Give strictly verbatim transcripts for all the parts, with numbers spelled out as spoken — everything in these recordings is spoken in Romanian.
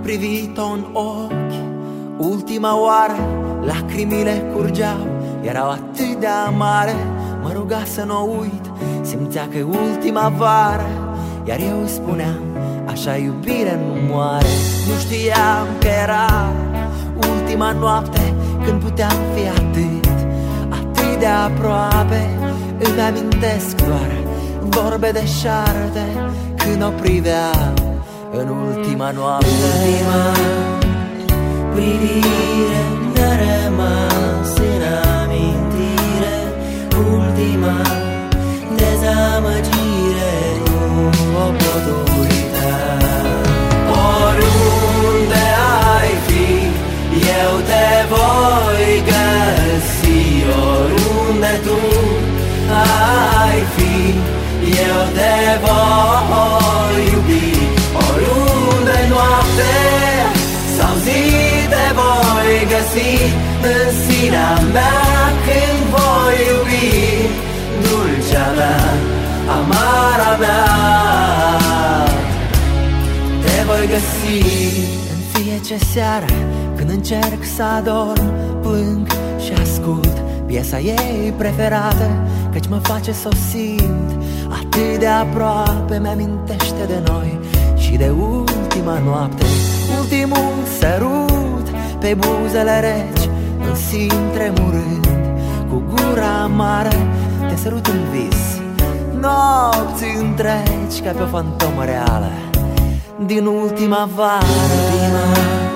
privit-o în ochi ultima oară, lacrimile curgeau, erau atât de amare. Mă ruga să n-o uit, simțea că e ultima vară, iar eu îi spuneam, așa iubire nu moare. Nu știam că era ultima noapte, când puteam fi atât, atât de aproape. Îmi amintesc doar vorbe deșarte, când o priveam în ultima noapte. Ultima privire ne-a rămas în amintire, ultima dezamăgire nu o pot uita. Oriunde ai fi, eu te voi găsi. Oriunde tu ai fi, eu te voi iubi. Oriunde noapte sau zi te voi găsi în sinea mea când voi iubi. Dulcea mea, amara mea, te voi găsi. În fiecare seară când încerc să adorm, plâng și ascult piesa ei preferată, căci mă face să o simt atât de aproape. Mi-amintește de noi și de ultima noapte, ultimul sărut pe buzele reci, îl simt tremurând cu gura amară. Te sărut în vis, nopți întregi, ca pe o fantomă reală din ultima vară. Ultima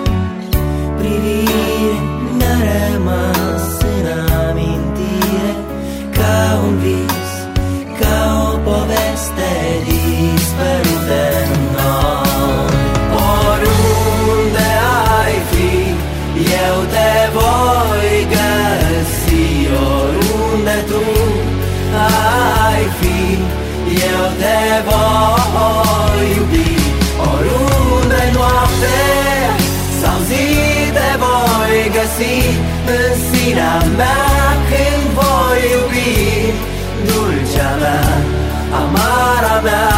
privire ne-a rămas în amintire, ca un vis, ca o poveste dispărută în noi. Oriunde ai fi, eu te voi găsi. Oriunde tu ai fi, eu te voi iubi. Oriunde noapte sau zi te voi găsi în sinea mea când voi iubi. Dulcea mea, amara mea,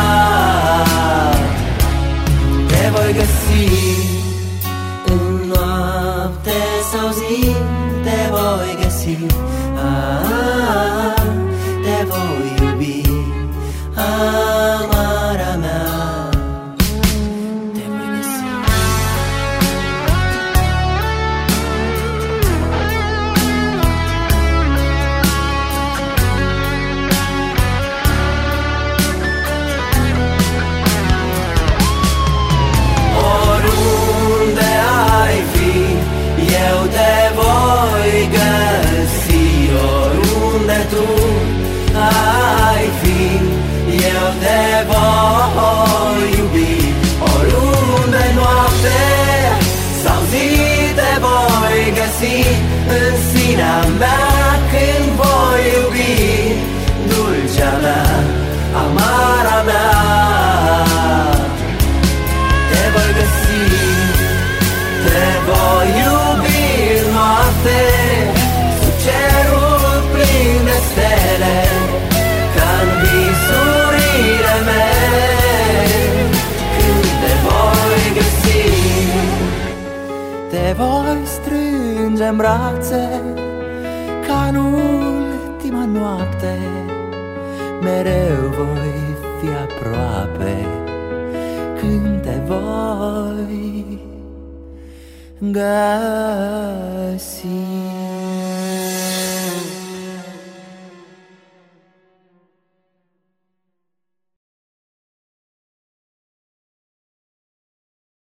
te voi găsi. În noapte sau zi te voi găsi, ah, te voi iubi, amara mea, te voi găsi. Oriunde ai fi, eu te voi găsi. Oriunde tu ai fi, eu te voi iubi. Oriunde noapte sau zi te voi găsi în sinea mea când voi iubi. Dulcea mea, amara mea, te voi găsi. Te voi iubi în noapte, sub cerul plin de stele, ca-n visurile mele. Când te voi găsi, te voi strânge în brațe, ca în ultima noapte. Mereu voi fi aproape când te voi găsi.